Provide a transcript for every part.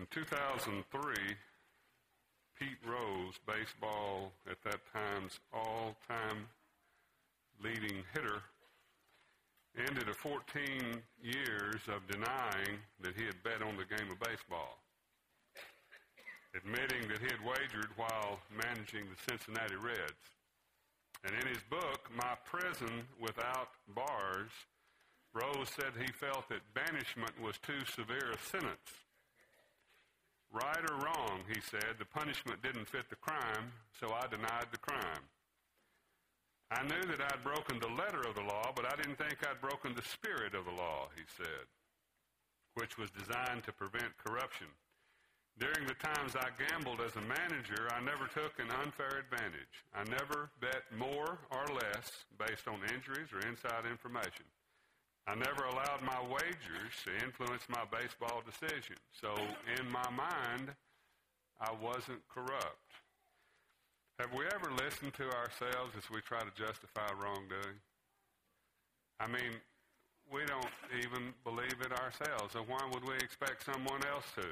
2003, Pete Rose, baseball at that time's all-time leading hitter, ended a 14 years of denying that he had bet on the game of baseball, admitting that he had wagered while managing the Cincinnati Reds. And in his book, My Prison Without Bars, Rose said he felt that banishment was too severe a sentence. Right or wrong, he said, the punishment didn't fit the crime, so I denied the crime. I knew that I'd broken the letter of the law, but I didn't think I'd broken the spirit of the law, he said, which was designed to prevent corruption. During the times I gambled as a manager, I never took an unfair advantage. I never bet more or less based on injuries or inside information. I never allowed my wagers to influence my baseball decisions. So in my mind, I wasn't corrupt. Have we ever listened to ourselves as we try to justify wrongdoing? I mean, we don't even believe it ourselves, so why would we expect someone else to?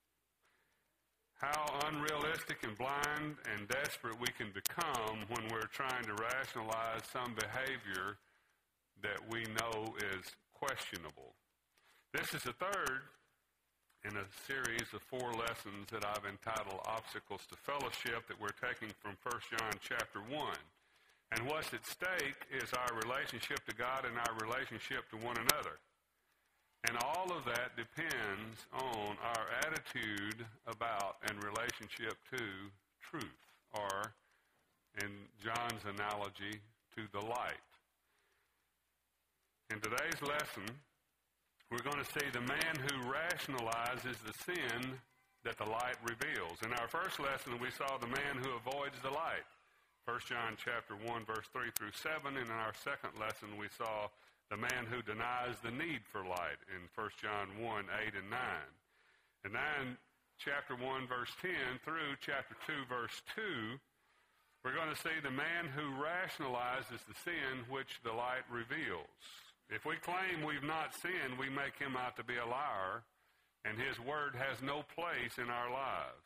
How unrealistic and blind and desperate we can become when we're trying to rationalize some behavior that we know is questionable. This is the third in a series of 4 lessons that I've entitled Obstacles to Fellowship that we're taking from 1 John chapter 1. And what's at stake is our relationship to God and our relationship to one another. And all of that depends on our attitude about and relationship to truth, or in John's analogy, to the light. In today's lesson, we're going to see the man who rationalizes the sin that the light reveals. In our first lesson, we saw the man who avoids the light, 1 John chapter 1, verse 3 through 7. And in our second lesson, we saw the man who denies the need for light in 1 John 1, 8 and 9. And then chapter 1, verse 10 through chapter 2, verse 2, we're going to see the man who rationalizes the sin which the light reveals. If we claim we've not sinned, we make him out to be a liar, and his word has no place in our lives.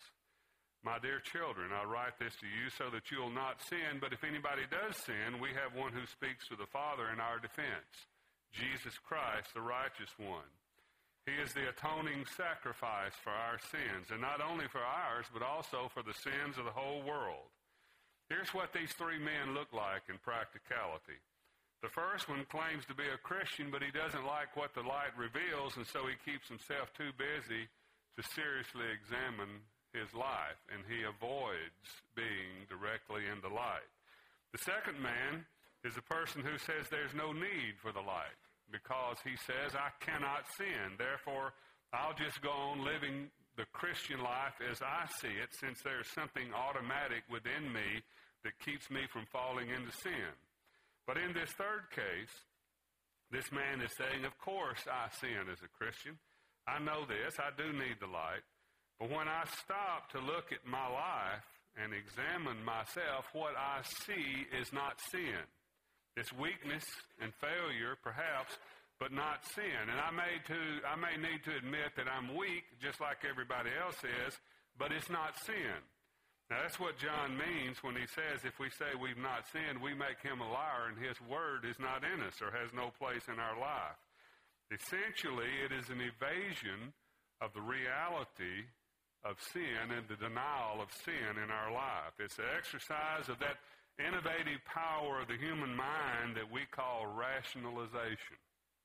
My dear children, I write this to you so that you will not sin, but if anybody does sin, we have one who speaks to the Father in our defense, Jesus Christ, the righteous one. He is the atoning sacrifice for our sins, and not only for ours, but also for the sins of the whole world. Here's what these 3 men look like in practicality. The first one claims to be a Christian, but he doesn't like what the light reveals, and so he keeps himself too busy to seriously examine his life, and he avoids being directly in the light. The second man is a person who says there's no need for the light because he says, I cannot sin. Therefore, I'll just go on living the Christian life as I see it, since there's something automatic within me that keeps me from falling into sin. But in this third case, this man is saying, of course I sin as a Christian. I know this. I do need the light. But when I stop to look at my life and examine myself, what I see is not sin. It's weakness and failure, perhaps, but not sin. And I may need to admit that I'm weak, just like everybody else is, but it's not sin. Now, that's what John means when he says if we say we've not sinned, we make him a liar and his word is not in us or has no place in our life. Essentially, it is an evasion of the reality of sin and the denial of sin in our life. It's the exercise of that innovative power of the human mind that we call rationalization.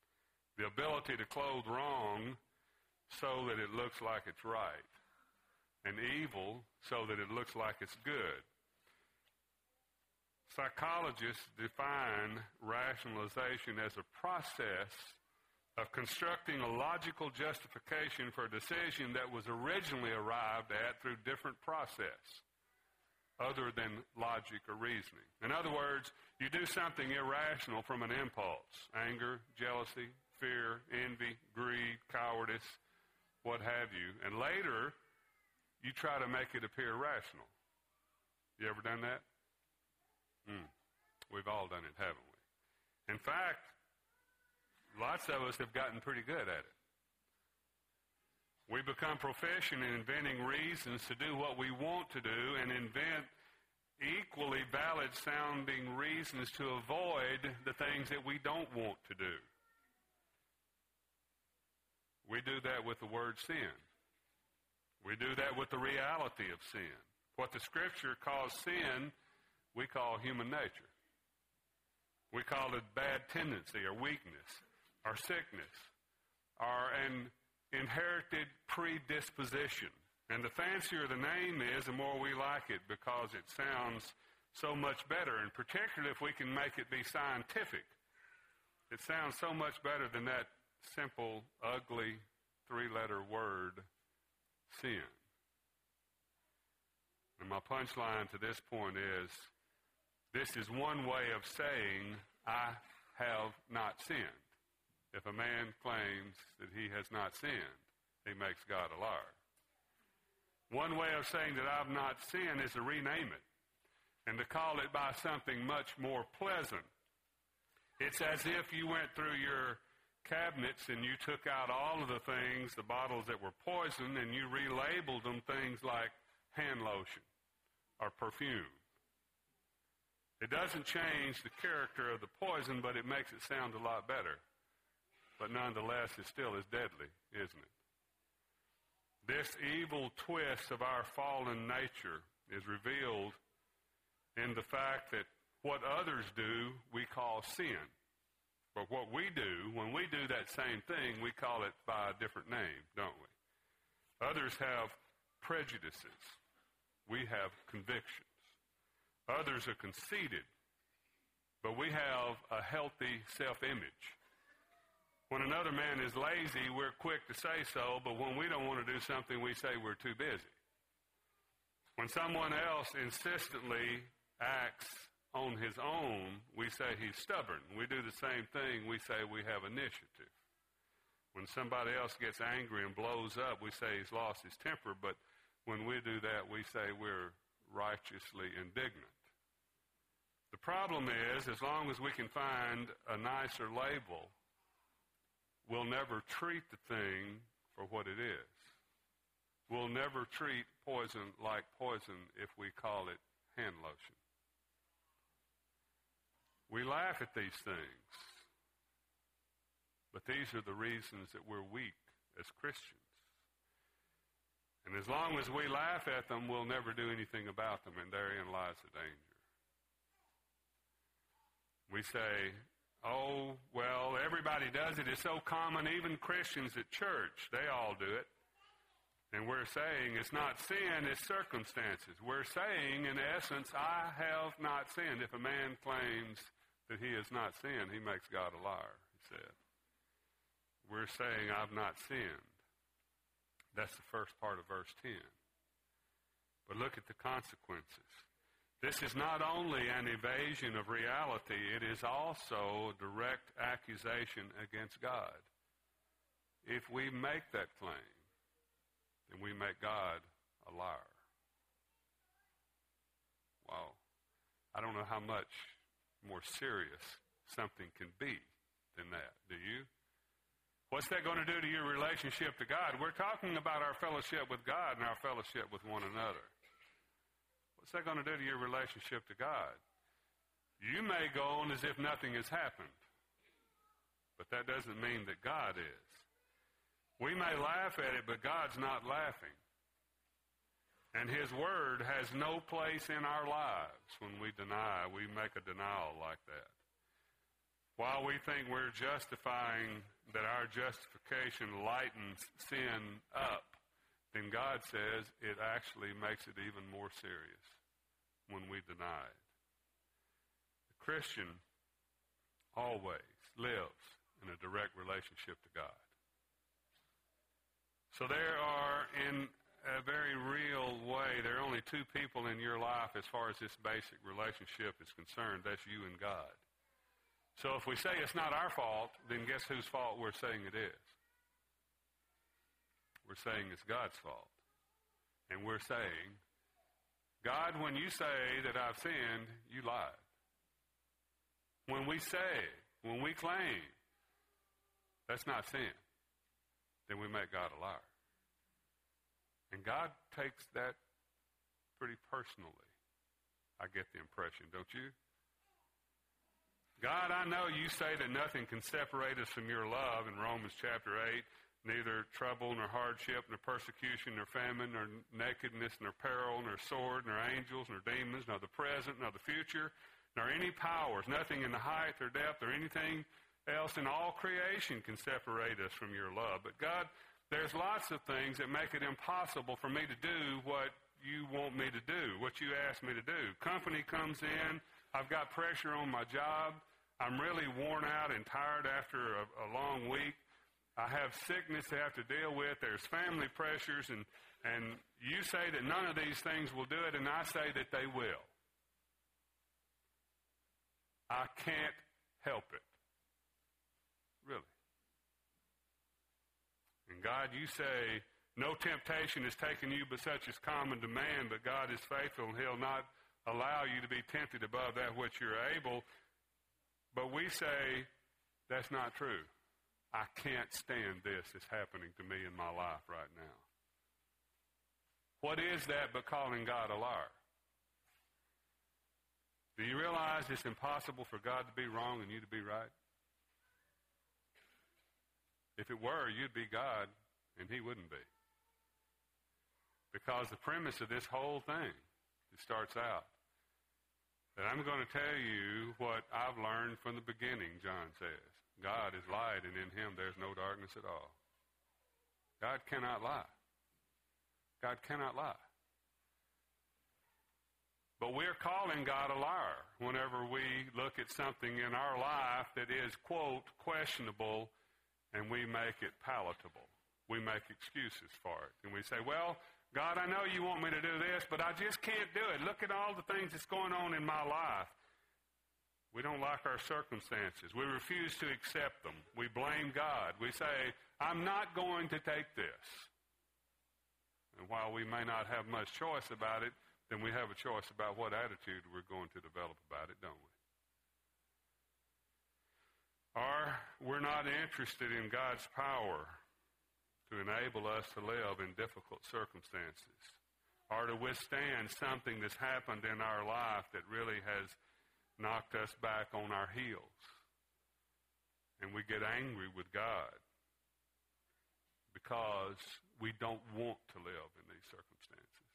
The ability to clothe wrong so that it looks like it's right, and evil so that it looks like it's good. Psychologists define rationalization as a process of constructing a logical justification for a decision that was originally arrived at through different process other than logic or reasoning. In other words, you do something irrational from an impulse: anger, jealousy, fear, envy, greed, cowardice, what have you. And later, you try to make it appear rational. You ever done that? We've all done it, haven't we? In fact, lots of us have gotten pretty good at it. We become proficient in inventing reasons to do what we want to do and invent equally valid sounding reasons to avoid the things that we don't want to do. We do that with the word sin. We do that with the reality of sin. What the Scripture calls sin, we call human nature. We call it bad tendency or weakness or sickness or an inherited predisposition. And the fancier the name is, the more we like it because it sounds so much better, and particularly if we can make it be scientific. It sounds so much better than that simple, ugly, three-letter word, sin. And my punchline to this point is, this is one way of saying, I have not sinned. If a man claims that he has not sinned, he makes God a liar. One way of saying that I've not sinned is to rename it and to call it by something much more pleasant. It's as if you went through your cabinets and you took out all of the things, the bottles that were poison, and you relabeled them things like hand lotion or perfume. It doesn't change the character of the poison, but it makes it sound a lot better. But nonetheless, it still is deadly, isn't it? This evil twist of our fallen nature is revealed in the fact that what others do, we call sin. But what we do, when we do that same thing, we call it by a different name, don't we? Others have prejudices. We have convictions. Others are conceited, but we have a healthy self-image. When another man is lazy, we're quick to say so, but when we don't want to do something, we say we're too busy. When someone else insistently acts on his own, we say he's stubborn. We do the same thing, we say we have initiative. When somebody else gets angry and blows up, we say he's lost his temper, but when we do that, we say we're righteously indignant. The problem is, as long as we can find a nicer label, we'll never treat the thing for what it is. We'll never treat poison like poison if we call it hand lotion. We laugh at these things, but these are the reasons that we're weak as Christians. And as long as we laugh at them, we'll never do anything about them, and therein lies the danger. We say, oh, well, everybody does it. It's so common, even Christians at church, they all do it. And we're saying it's not sin, it's circumstances. We're saying, in essence, I have not sinned. If a man claims that he has not sinned, he makes God a liar, he said. We're saying I've not sinned. That's the first part of verse 10. But look at the consequences. This is not only an evasion of reality, it is also a direct accusation against God. If we make that claim, then we make God a liar. Wow. I don't know how much more serious something can be than that. Do you? What's that going to do to your relationship to God? We're talking about our fellowship with God and our fellowship with one another. What's that going to do to your relationship to God? You may go on as if nothing has happened, but that doesn't mean that God is. We may laugh at it, but God's not laughing. And His Word has no place in our lives when we make a denial like that. While we think we're justifying that our justification lightens sin up, then God says it actually makes it even more serious when we deny it. The Christian always lives in a direct relationship to God. So there are, in a very real way, there are only two people in your life as far as this basic relationship is concerned. That's you and God. So if we say it's not our fault, then guess whose fault we're saying it is? We're saying it's God's fault. And we're saying, God, when you say that I've sinned, you lied. When we claim that's not sin, then we make God a liar. And God takes that pretty personally. I get the impression, don't you? God, I know you say that nothing can separate us from your love in Romans chapter 8, neither trouble, nor hardship, nor persecution, nor famine, nor nakedness, nor peril, nor sword, nor angels, nor demons, nor the present, nor the future, nor any powers, nothing in the height or depth or anything else in all creation can separate us from your love. But God, there's lots of things that make it impossible for me to do what you want me to do, what you ask me to do. Company comes in. I've got pressure on my job. I'm really worn out and tired after a long week. I have sickness to have to deal with. There's family pressures, and you say that none of these things will do it, and I say that they will. I can't help it. Really. And God, you say, no temptation is taken you but such as common to man, but God is faithful, and he'll not allow you to be tempted above that which you're able. But we say, that's not true. I can't stand this that's happening to me in my life right now. What is that but calling God a liar? Do you realize it's impossible for God to be wrong and you to be right? If it were, you'd be God, and he wouldn't be. Because the premise of this whole thing, it starts out, that I'm going to tell you what I've learned from the beginning, John says. God is light, and in him there's no darkness at all. God cannot lie. God cannot lie. But we're calling God a liar whenever we look at something in our life that is, quote, questionable, and we make it palatable. We make excuses for it. And we say, well, God, I know you want me to do this, but I just can't do it. Look at all the things that's going on in my life. We don't like our circumstances. We refuse to accept them. We blame God. We say, I'm not going to take this. And while we may not have much choice about it, then we have a choice about what attitude we're going to develop about it, don't we? Or we're not interested in God's power to enable us to live in difficult circumstances, or to withstand something that's happened in our life that really has knocked us back on our heels. And we get angry with God because we don't want to live in these circumstances.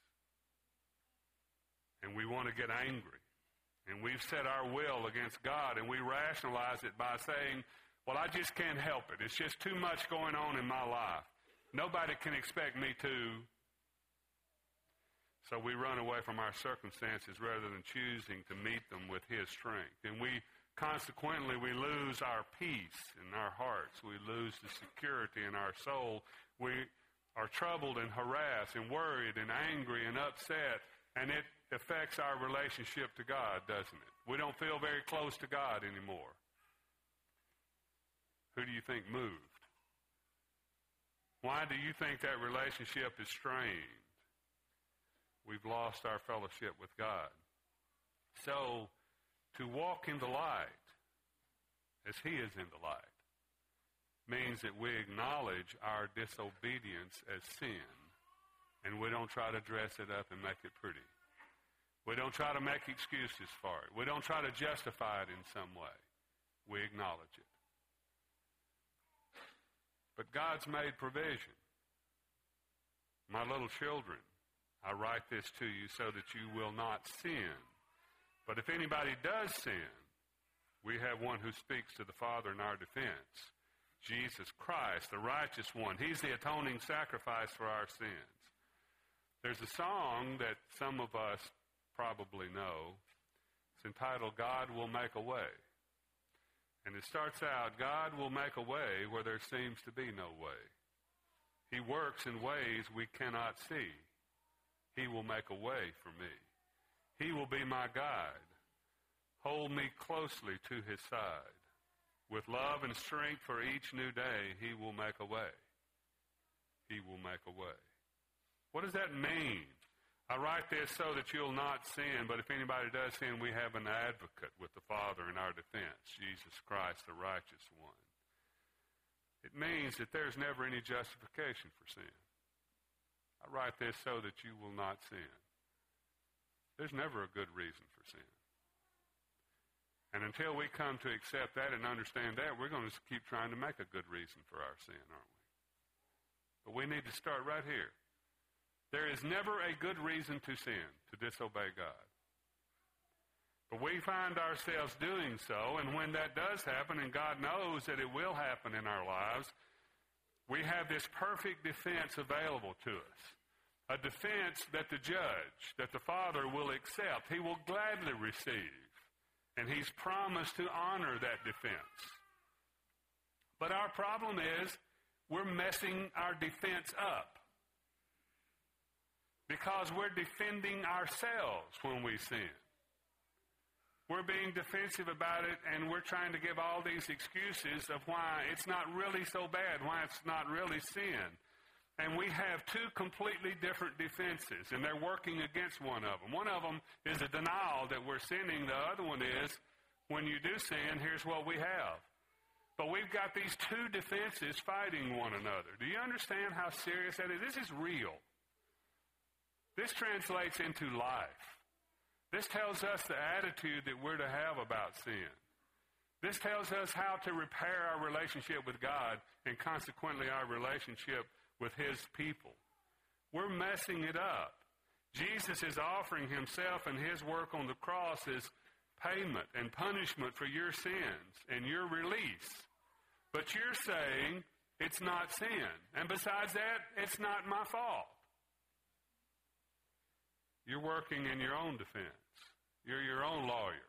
And we want to get angry. And we've set our will against God, and we rationalize it by saying, well, I just can't help it. It's just too much going on in my life. Nobody can expect me to. So we run away from our circumstances rather than choosing to meet them with his strength. And consequently, we lose our peace in our hearts. We lose the security in our soul. We are troubled and harassed and worried and angry and upset, and it affects our relationship to God, doesn't it? We don't feel very close to God anymore. Who do you think moved? Why do you think that relationship is strained? We've lost our fellowship with God. So, to walk in the light, as he is in the light, means that we acknowledge our disobedience as sin, and we don't try to dress it up and make it pretty. We don't try to make excuses for it. We don't try to justify it in some way. We acknowledge it. But God's made provision. My little children, I write this to you so that you will not sin. But if anybody does sin, we have one who speaks to the Father in our defense, Jesus Christ, the righteous one. He's the atoning sacrifice for our sins. There's a song that some of us probably know. It's entitled, God Will Make a Way. And it starts out, God will make a way where there seems to be no way. He works in ways we cannot see. He will make a way for me. He will be my guide. Hold me closely to his side. With love and strength for each new day, he will make a way. He will make a way. What does that mean? I write this so that you'll not sin, but if anybody does sin, we have an advocate with the Father in our defense, Jesus Christ, the righteous one. It means that there's never any justification for sin. I write this so that you will not sin. There's never a good reason for sin. And until we come to accept that and understand that, we're going to keep trying to make a good reason for our sin, aren't we? But we need to start right here. There is never a good reason to sin, to disobey God. But we find ourselves doing so, and when that does happen, and God knows that it will happen in our lives, we have this perfect defense available to us. A defense that the judge, that the Father will accept. He will gladly receive. And He's promised to honor that defense. But our problem is we're messing our defense up. Because we're defending ourselves when we sin. We're being defensive about it, and we're trying to give all these excuses of why it's not really so bad, why it's not really sin. And we have two completely different defenses, and they're working against one of them. One of them is a denial that we're sinning. The other one is, when you do sin, here's what we have. But we've got these two defenses fighting one another. Do you understand how serious that is? This is real. This translates into life. This tells us the attitude that we're to have about sin. This tells us how to repair our relationship with God and consequently our relationship with His people. We're messing it up. Jesus is offering Himself and His work on the cross as payment and punishment for your sins and your release. But you're saying it's not sin. And besides that, it's not my fault. You're working in your own defense. You're your own lawyer.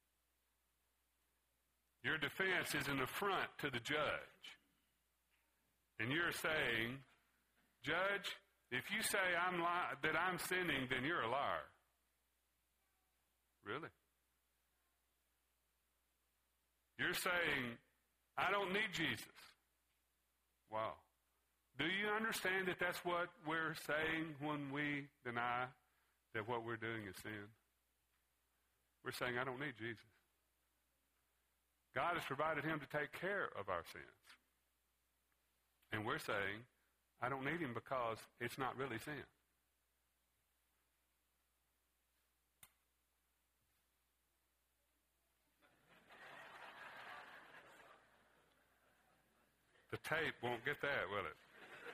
Your defense is an affront to the judge. And you're saying, Judge, if you say that I'm sinning, then you're a liar. Really? You're saying, I don't need Jesus. Wow. Do you understand that that's what we're saying when we deny that what we're doing is sin? We're saying, I don't need Jesus. God has provided Him to take care of our sins. And we're saying, I don't need Him because it's not really sin. The tape won't get that, will it?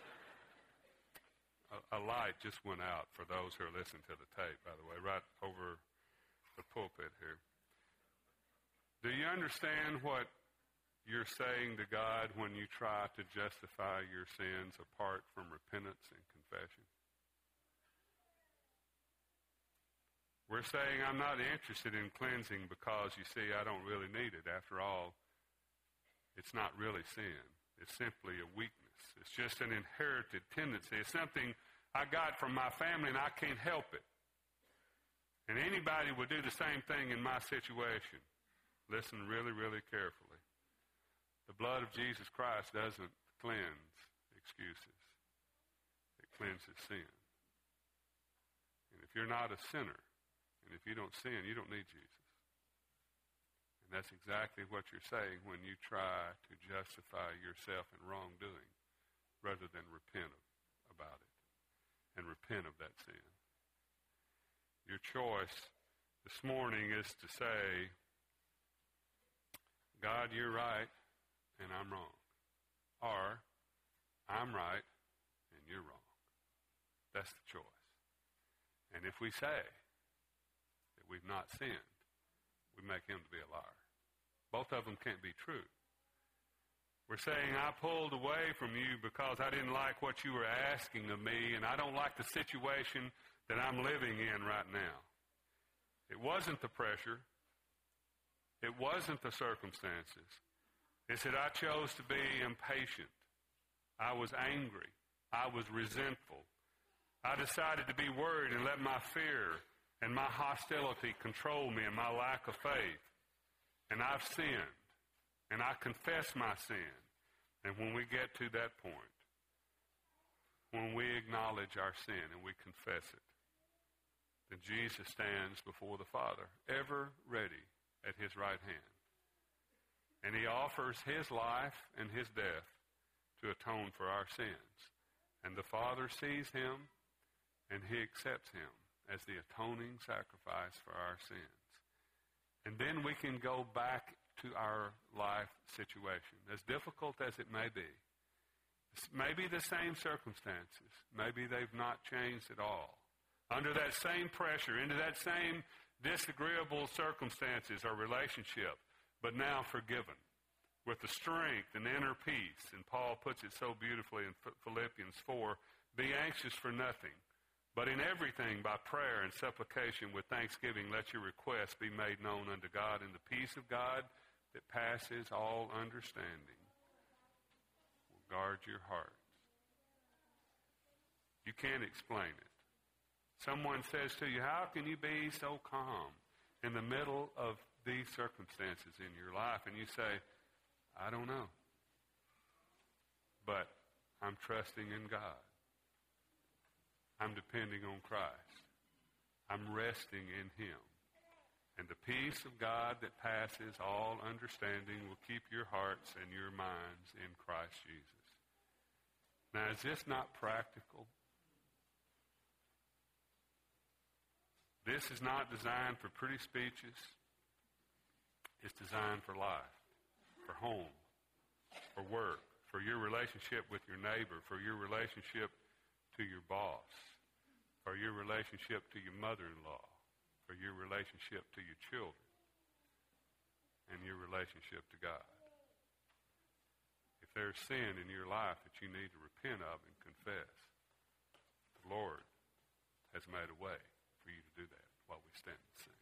A light just went out for those who are listening to the tape, by the way, right over the pulpit here. Do you understand what you're saying to God when you try to justify your sins apart from repentance and confession? We're saying, I'm not interested in cleansing because, you see, I don't really need it. After all, it's not really sin. It's simply a weakness. It's just an inherited tendency. It's something I got from my family, and I can't help it. And anybody would do the same thing in my situation. Listen really, really carefully. The blood of Jesus Christ doesn't cleanse excuses. It cleanses sin. And if you're not a sinner, and if you don't sin, you don't need Jesus. And that's exactly what you're saying when you try to justify yourself in wrongdoing rather than repent about it and repent of that sin. Your choice this morning is to say, God, you're right and I'm wrong. Or, I'm right and you're wrong. That's the choice. And if we say that we've not sinned, we make Him to be a liar. Both of them can't be true. We're saying, I pulled away from you because I didn't like what you were asking of me, and I don't like the situation that I'm living in right now. It wasn't the pressure. It wasn't the circumstances. It's that I chose to be impatient. I was angry. I was resentful. I decided to be worried and let my fear and my hostility control me and my lack of faith. And I've sinned. And I confess my sin. And when we get to that point, when we acknowledge our sin and we confess it, then Jesus stands before the Father, ever ready at His right hand. And He offers His life and His death to atone for our sins. And the Father sees Him and he accepts him as the atoning sacrifice for our sins. And then we can go back to our life situation, as difficult as it may be. Maybe the same circumstances. Maybe they've not changed at all. Under that same pressure, into that same disagreeable circumstances or relationship, but now forgiven, with the strength and inner peace. And Paul puts it so beautifully in Philippians 4, be anxious for nothing, but in everything by prayer and supplication with thanksgiving let your requests be made known unto God, and the peace of God that passes all understanding will guard your hearts. You can't explain it. Someone says to you, how can you be so calm in the middle of these circumstances in your life? And you say, I don't know. But I'm trusting in God. I'm depending on Christ. I'm resting in him. And the peace of God that passes all understanding will keep your hearts and your minds in Christ Jesus. Now, is this not practical? This is not designed for pretty speeches. It's designed for life, for home, for work, for your relationship with your neighbor, for your relationship to your boss, for your relationship to your mother-in-law, for your relationship to your children, and your relationship to God. If there's sin in your life that you need to repent of and confess, the Lord has made a way for you to do that while we stand and sing.